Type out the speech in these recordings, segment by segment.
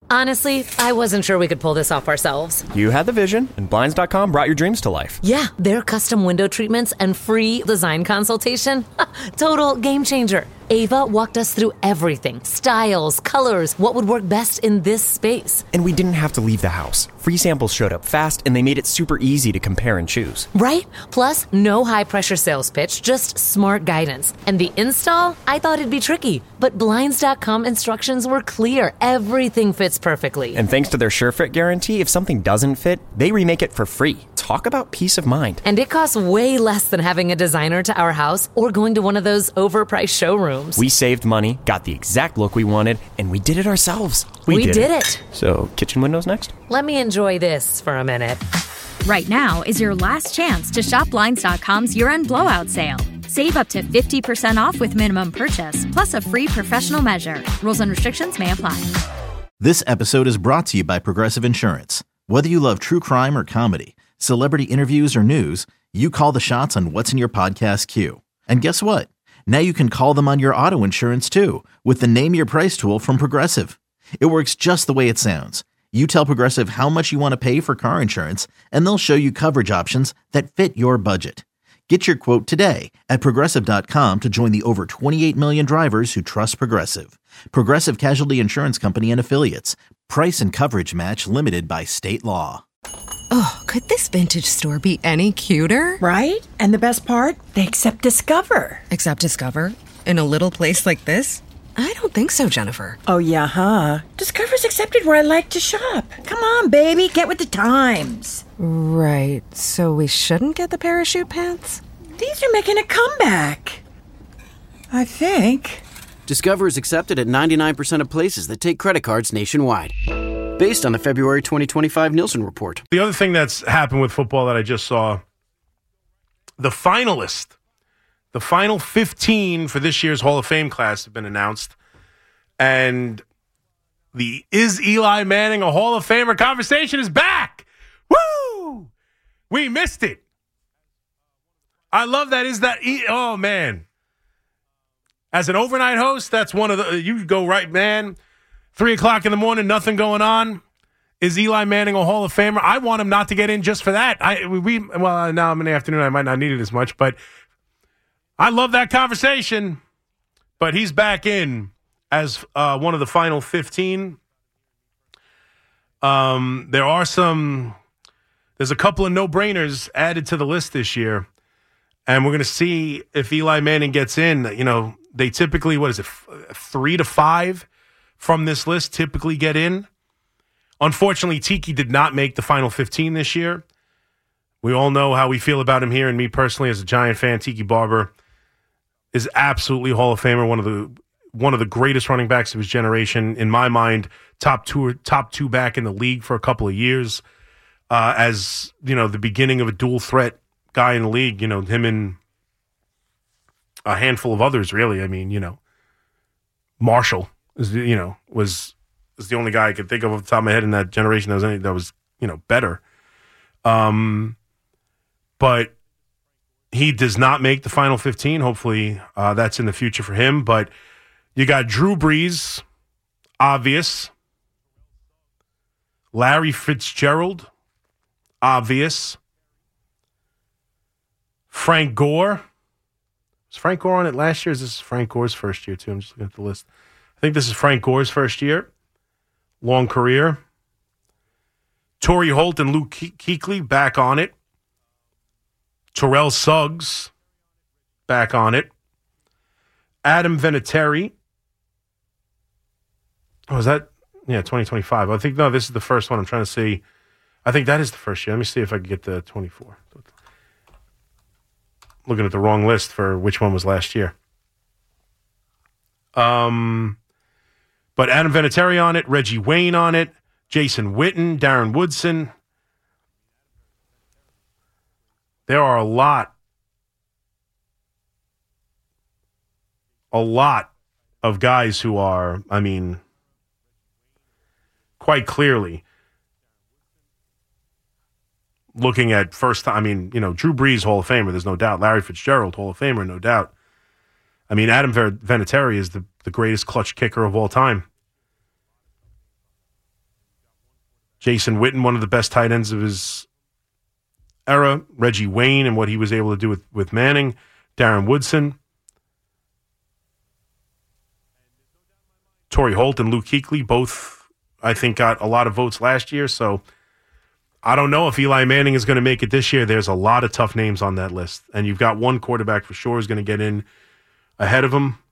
Honestly, I wasn't sure we could pull this off ourselves. You had the vision, and Blinds.com brought your dreams to life. Yeah, their custom window treatments and free design consultation. Total game changer. Ava walked us through everything. Styles, colors, what would work best in this space. And we didn't have to leave the house. Free samples showed up fast, and they made it super easy to compare and choose. Right? Plus, no high-pressure sales pitch, just smart guidance. And the install? I thought it'd be tricky. But Blinds.com instructions were clear. Everything fits perfectly. And thanks to their SureFit guarantee, if something doesn't fit, they remake it for free. Talk about peace of mind. And it costs way less than having a designer to our house or going to one of those overpriced showrooms. We saved money, got the exact look we wanted, and we did it ourselves. We did it. So, kitchen windows next? Let me enjoy this for a minute. Right now is your last chance to shop Blinds.com's year-end blowout sale. Save up to 50% off with minimum purchase, plus a free professional measure. Rules and restrictions may apply. This episode is brought to you by Progressive Insurance. Whether you love true crime or comedy, celebrity interviews or news, you call the shots on what's in your podcast queue. And guess what? Now you can call them on your auto insurance too with the Name Your Price tool from Progressive. It works just the way it sounds. You tell Progressive how much you want to pay for car insurance, and they'll show you coverage options that fit your budget. Get your quote today at Progressive.com to join the over 28 million drivers who trust Progressive. Progressive Casualty Insurance Company and Affiliates. Price and coverage match limited by state law. Oh, could this vintage store be any cuter? Right? And the best part? They accept Discover. Accept Discover? In a little place like this? I don't think so, Jennifer. Oh, yeah, huh? Discover's accepted where I like to shop. Come on, baby, get with the times. Right, so we shouldn't get the parachute pants? These are making a comeback. I think. Discover is accepted at 99% of places that take credit cards nationwide. Based on the February 2025 Nielsen report. The other thing that's happened with football that I just saw, the final 15 for this year's Hall of Fame class have been announced. And the Is Eli Manning a Hall of Famer conversation is back. Woo! We missed it. I love that. Oh, man. As an overnight host, that's one of the, you go right, man. 3 o'clock in the morning, nothing going on. Is Eli Manning a Hall of Famer? I want him not to get in just for that. Now I'm in the afternoon. I might not need it as much, but I love that conversation. But he's back in as one of the final 15. There's a couple of no-brainers added to the list this year, and we're going to see if Eli Manning gets in. You know, they typically, 3 to 5 from this list typically get in. Unfortunately, Tiki did not make the final 15 this year. We all know how we feel about him here, and me personally as a Giant fan, Tiki Barber is absolutely Hall of Famer, one of the greatest running backs of his generation. In my mind, top two back in the league for a couple of years. As, you know, the beginning of a dual threat guy in the league, you know, him and a handful of others, really. I mean, you know, Marshall was the only guy I could think of off the top of my head in that generation that was better. But he does not make the final 15. Hopefully that's in the future for him. But you got Drew Brees, obvious. Larry Fitzgerald, obvious. Frank Gore. Was Frank Gore on it last year? Is this Frank Gore's first year, too? I'm just looking at the list. I think this is Frank Gore's first year. Long career. Torrey Holt and Luke Kuechly back on it. Terrell Suggs back on it. Adam Vinatieri. Oh, is that? Yeah, 2025. I think, no, this is the first one. I'm trying to see. I think that is the first year. Let me see if I can get the 24. Looking at the wrong list for which one was last year. But Adam Vinatieri on it, Reggie Wayne on it, Jason Witten, Darren Woodson. There are a lot of guys who are, I mean, quite clearly looking at first time. I mean, you know, Drew Brees, Hall of Famer, there's no doubt. Larry Fitzgerald, Hall of Famer, no doubt. I mean, Adam Vinatieri is the greatest clutch kicker of all time. Jason Witten, one of the best tight ends of his era. Reggie Wayne and what he was able to do with Manning. Darren Woodson. Torrey Holt and Luke Kuechly both, I think, got a lot of votes last year. So I don't know if Eli Manning is going to make it this year. There's a lot of tough names on that list. And you've got one quarterback for sure who's going to get in ahead of him.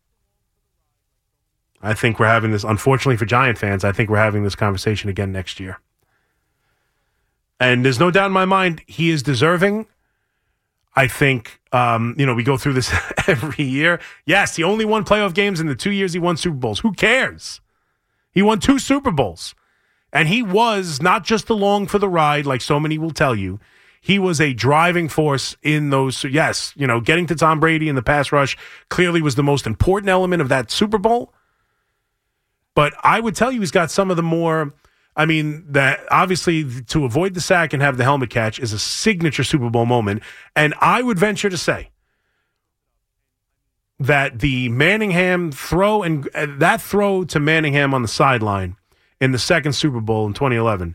I think we're having this, unfortunately for Giant fans, I think we're having this conversation again next year. And there's no doubt in my mind he is deserving. I think, we go through this every year. Yes, he only won playoff games in the 2 years he won Super Bowls. Who cares? He won 2 Super Bowls. And he was not just along for the ride, like so many will tell you. He was a driving force in those. Yes, getting to Tom Brady in the pass rush clearly was the most important element of that Super Bowl. But I would tell you he's got some of the more, that obviously to avoid the sack and have the helmet catch is a signature Super Bowl moment. And I would venture to say that the Manningham throw and that throw to Manningham on the sideline in the second Super Bowl in 2011,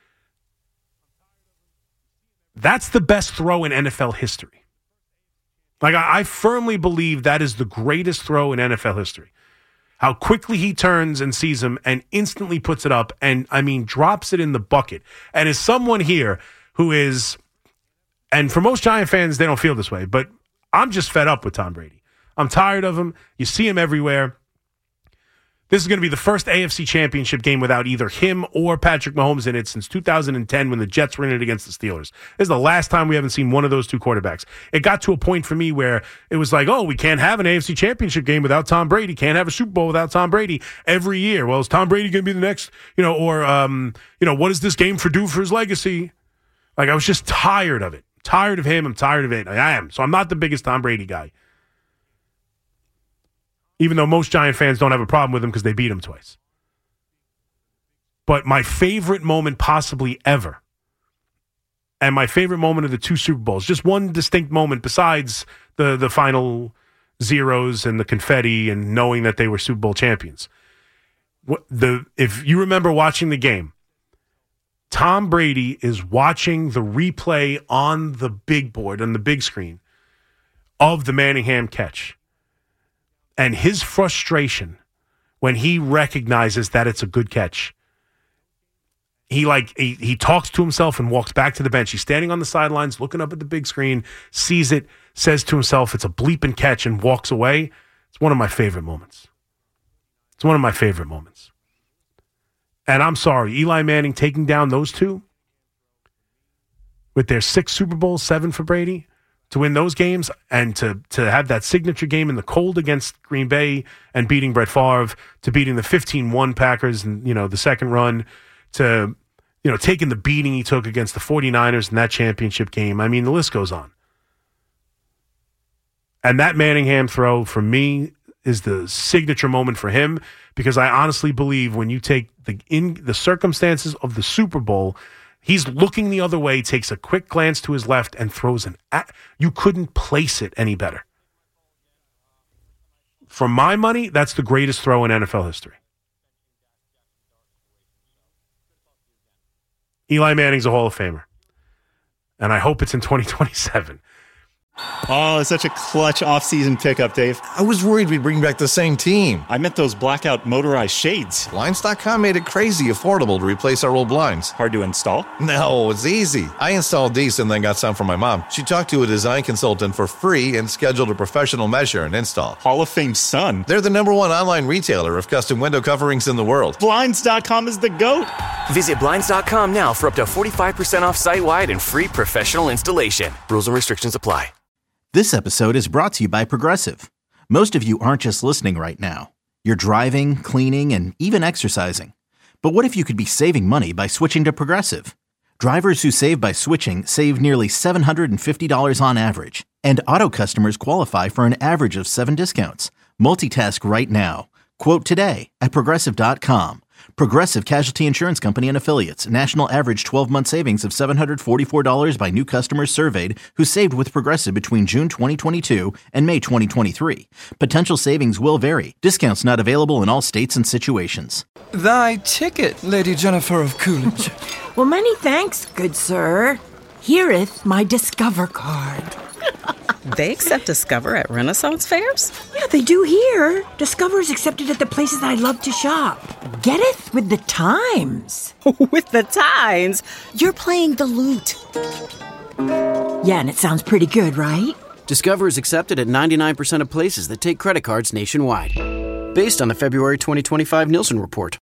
that's the best throw in NFL history. Like, I firmly believe that is the greatest throw in NFL history. How quickly he turns and sees him and instantly puts it up and, drops it in the bucket. And as someone here who is, and for most Giant fans, they don't feel this way, but I'm just fed up with Tom Brady. I'm tired of him. You see him everywhere. This is going to be the first AFC Championship game without either him or Patrick Mahomes in it since 2010 when the Jets were in it against the Steelers. This is the last time we haven't seen one of those two quarterbacks. It got to a point for me where it was like, we can't have an AFC Championship game without Tom Brady. Can't have a Super Bowl without Tom Brady every year. Well, is Tom Brady going to be the next, what does this game do for his legacy? Like, I was just tired of it. Tired of him. I'm tired of it. I am. So I'm not the biggest Tom Brady guy. Even though most Giant fans don't have a problem with him because they beat him twice. But my favorite moment possibly ever, and my favorite moment of the 2 Super Bowls, just one distinct moment besides the final zeros and the confetti and knowing that they were Super Bowl champions. If you remember watching the game, Tom Brady is watching the replay on the big board, on the big screen, of the Manningham catch. And his frustration when he recognizes that it's a good catch. He talks to himself and walks back to the bench. He's standing on the sidelines, looking up at the big screen, sees it, says to himself, it's a bleeping catch, and walks away. It's one of my favorite moments. And I'm sorry, Eli Manning taking down those two with their 6 Super Bowls, 7 for Brady, to win those games and to have that signature game in the cold against Green Bay and beating Brett Favre, to beating the 15-1 Packers and, the second run, to, taking the beating he took against the 49ers in that championship game. The list goes on. And that Manningham throw, for me, is the signature moment for him, because I honestly believe when you take the circumstances of the Super Bowl, he's looking the other way, takes a quick glance to his left, and throws you couldn't place it any better. For my money, that's the greatest throw in NFL history. Eli Manning's a Hall of Famer. And I hope it's in 2027. Oh, it's such a clutch off-season pickup, Dave. I was worried we'd bring back the same team. I meant those blackout motorized shades. Blinds.com made it crazy affordable to replace our old blinds. Hard to install? No, it's easy. I installed these and then got some for my mom. She talked to a design consultant for free and scheduled a professional measure and install. Hall of Fame son. They're the #1 online retailer of custom window coverings in the world. Blinds.com is the GOAT. Visit Blinds.com now for up to 45% off site-wide and free professional installation. Rules and restrictions apply. This episode is brought to you by Progressive. Most of you aren't just listening right now. You're driving, cleaning, and even exercising. But what if you could be saving money by switching to Progressive? Drivers who save by switching save nearly $750 on average. And auto customers qualify for an average of 7 discounts. Multitask right now. Quote today at Progressive.com. Progressive Casualty Insurance Company and Affiliates. National average 12-month savings of $744 by new customers surveyed who saved with Progressive between June 2022 and May 2023. Potential savings will vary. Discounts not available in all states and situations. Thy ticket, Lady Jennifer of Coolidge. Well, many thanks, good sir. Here'th my Discover card. They accept Discover at Renaissance fairs? Yeah, they do here. Discover's accepted at the places I love to shop. Getteth with the times. With the times? You're playing the lute. Yeah, and it sounds pretty good, right? Discover is accepted at 99% of places that take credit cards nationwide. Based on the February 2025 Nielsen report.